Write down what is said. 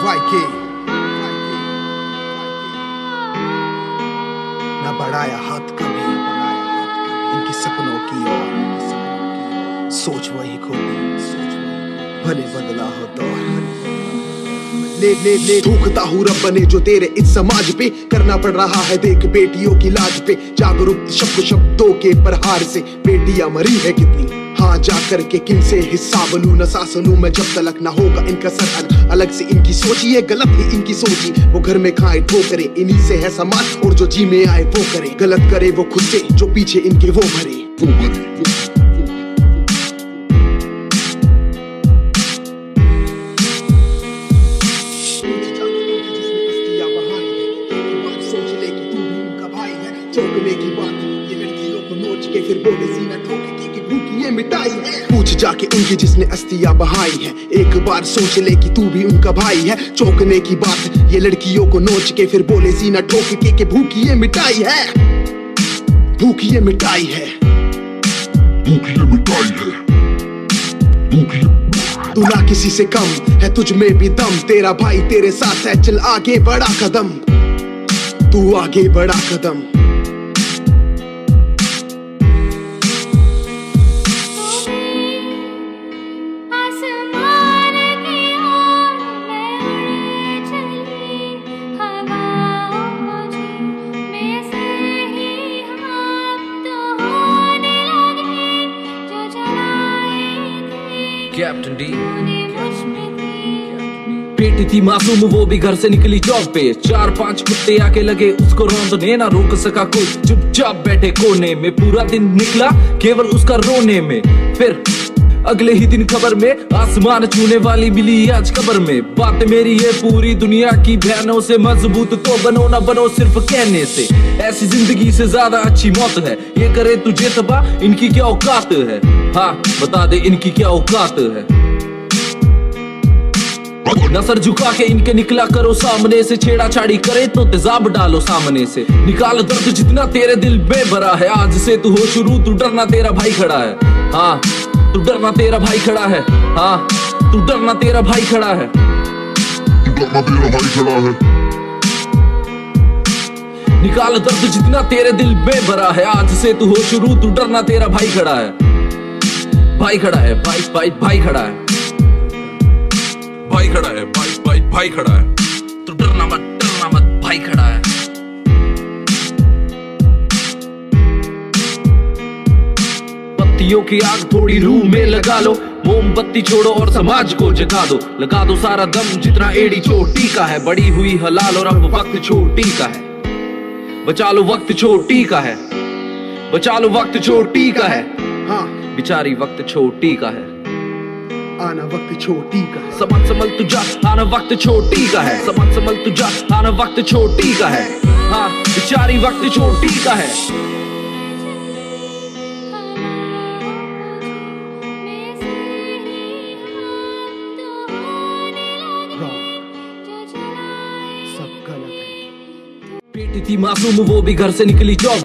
YK ना बढ़ाया हाथ कभी इनके सपनों की ओर, सोच वही खो भले बदला हो दौर। ले थूकता हूँ रब बने जो तेरे इस समाज पे करना पड़ रहा है, देख बेटियों की लाज पे जागरूक शब्दों के प्रहार से बेटियां मरी है कितनी। हाँ जा करके किन से हिसाब लूं न सांस लूं मैं जब तलक ना होगा इनका सर अलग से इनकी सोची है गलत ही इनकी सोची। वो घर में खाए ठोकरे इन्हीं से है समाज, और जो जी में आए वो करे, गलत करे वो खुद से जो पीछे इनके वो भरे। चौंकने की बात ये लड़कियों को नोच के फिर बोले सीना ठोके कि भूख ये मिटाई है। पूछ जाके उनकी जिसने अस्थियां बहाई है, एक बार सोच ले कि तू भी उनका भाई है। चौंकने की बात ये लड़कियों को नोच के फिर बोले सीना ठोके कि भूख ये मिटाई है, भूख ये मिटाई है, भूख ये मिटाई है। तू ना किसी से कम है, तुझ में भी दम, तेरा भाई तेरे साथ है, चल आगे बढ़ा कदम, तू आगे बढ़ा कदम। कैप्टन डी बेटी थी मासूम वो भी घर से निकली जॉब पे, 4-5 कुत्ते आके लगे उसको रौंदने, ना रोक सका कोई चुपचाप बैठे कोने में। पूरा दिन निकला केवल उसका रोने में, फिर अगले ही दिन खबर में आसमान छूने वाली मिली आज कब्र में। बात मेरी है पूरी दुनिया की बहनों से, मजबूत तो बनो ना बनो सिर्फ कहने से। ऐसी जिंदगी से ज्यादा अच्छी मौत है, ये करे तुझे तबाह इनकी क्या औकात है। हाँ बता दे इनकी क्या औकात है। नजर झुका के इनके निकला करो सामने से, छेड़ा छाड़ी करे तो तेजाब डालो सामने से। निकाल दर्द जितना तेरे दिल में भरा है, आज से तू हो शुरू, तू डरना तेरा भाई खड़ा है। हाँ तू डरना तेरा भाई खड़ा है, हाँ तू डरना तेरा भाई खड़ा है, तू डरना तेरा भाई खड़ा है। निकाल दर्द जितना तेरे दिल में भरा है, आज से तू हो शुरू, तू डरना तेरा भाई खड़ा है, भाई खड़ा है, भाई खड़ा है, भाई खड़ा है, भाई खड़ा है। तू डरना मत भाई खड़ा है। बत्तियों की आग थोड़ी रूह में लगा लो, मोमबत्ती छोड़ो और समाज को जगा दो। लगा दो सारा दम जितना एड़ी चोटी का है, बड़ी हुई हलाल और अब वक्त छोटी का है। बचा लो वक्त छोटी का है, बचा लो वक्त छोटी का है। हाँ बेचारी वक्त छोटी का है, आना वक्त छोटी का है। संभल तुझा आना वक्त छोटी का है, संभल तुझा आना वक्त छोटी का है। हाँ बेचारी वक्त छोटी का है। सब गलत है। बेटी थी मासूम वो भी घर से निकली जॉब